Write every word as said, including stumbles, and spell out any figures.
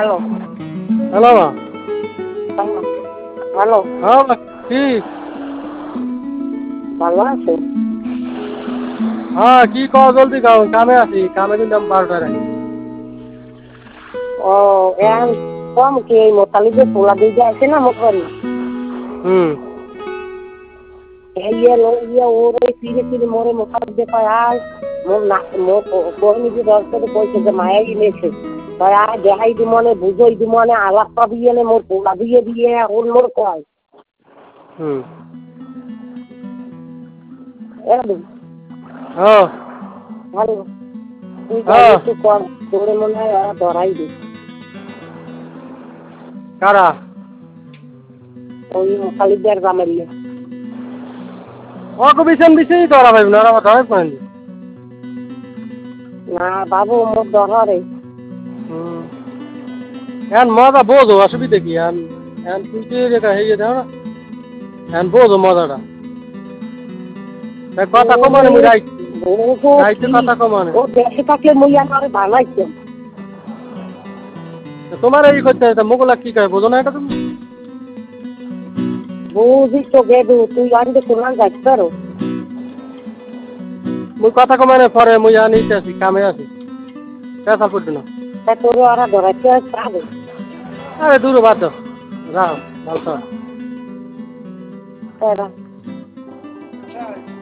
Hello hello মা। Hello হ্যাঁ মা, কি? ভালো আছে? হ্যাঁ কি কও জলদি কও, কামে আছি, কামে কিন্তু আমি বারোটায় আছি। ও এখন কম কি এই মোতালিদের পোলা দিয়ে আছে না মোটবাড়ি হুম। এই ইয়ে লো ইয়ে ওর ওই ফিরে ফিরে মোরে মোতালিদ পায় আয় মোর না মোর কোহনি যে দশ করে কইছে যে মায়া গিয়েছে তাই আয় দেখাই দি মনে বুঝাই দি মনে আলাপ পাবি এনে মোর পোলা দিয়ে দিয়ে ওর মোর কয় হুম। একদম হ্যাঁ ভালো তুই যাই হ্যাঁ। একটু কর তোরে মনে হয় ওরা ধরাই দি কারা? ওই মোতালিদের জামাইলে ওকে বিছান দিছেই তো ওরা ভাই না, ওরা ধরে করেন। না বাবু মোর ধরে হুম। এখন মজা বোঝো, অসুবিধা কি? এখন এখন তুই কি যেটা হয়ে যাও না, এখন বোঝো মজাটা। তাই কথা কমানে মুই রাইট রাইতে কথা কমানে। ও দেশে থাকলে মুই আমার বানাইতাম তোমার এই করতে হয় মোগলা কি কয় বোঝো না এটা তুমি? বুঝি তো গেদু তুই আনতে কোরআন যাইতে পারো মুই কথা কমানে পরে মুই আনিতে আছি, কামে আছি, পেশা পড়তো না। তা তোরে ওরা ধরাইতে পারবে আরে দূর বাদ দাও, রাও ভালো। তারা